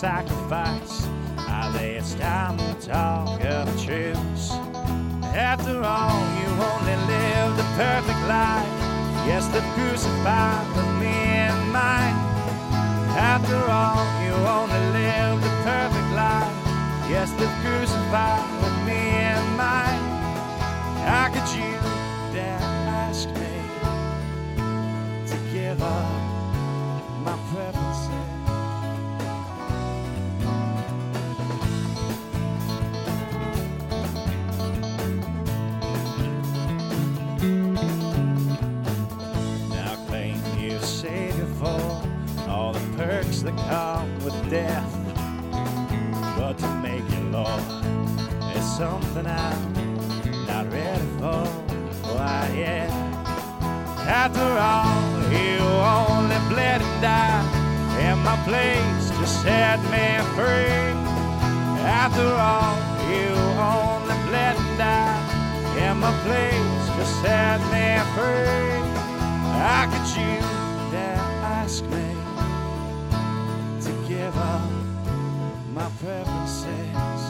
sacrifice. I lay it's time to talk of the truth. After all, you only lived a perfect life. Yes, they've crucified with me in mind. After all, you only lived a perfect life. Yes, they've crucified with me in mind. How could you dare ask me to give up my preferences? Now claim you Savior for all the perks that come with death, but to make you Lord is something I'm not ready for. Why, yeah. After all, you only bled and died in my place to set me free. After all, you only bled and died in my place to set me free. How could you dare ask me to give up my preferences?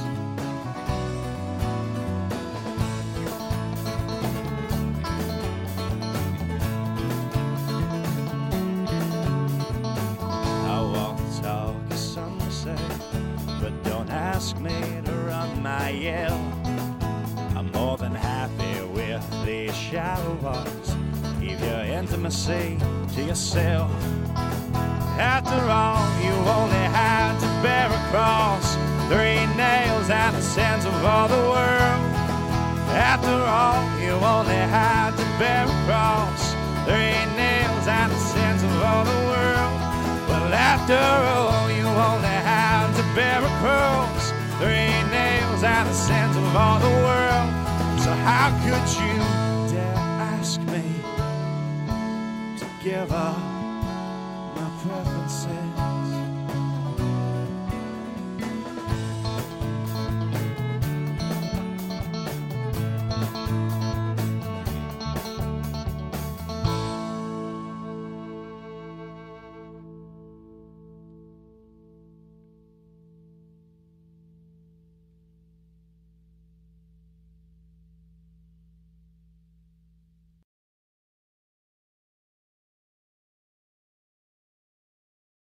I won't talk as some say, but don't ask me to run my yell. I'm more than happy with these shallow walks. Keep your intimacy to yourself. After all, you only had to bear a cross, 3 nails and the sins of all the world. After all, you only had to bear a cross, 3 nails and the sins of all the world. Well, after all, you only had to bear a cross, 3 nails and the sins of all the world. So how could you dare ask me to give up my preferences?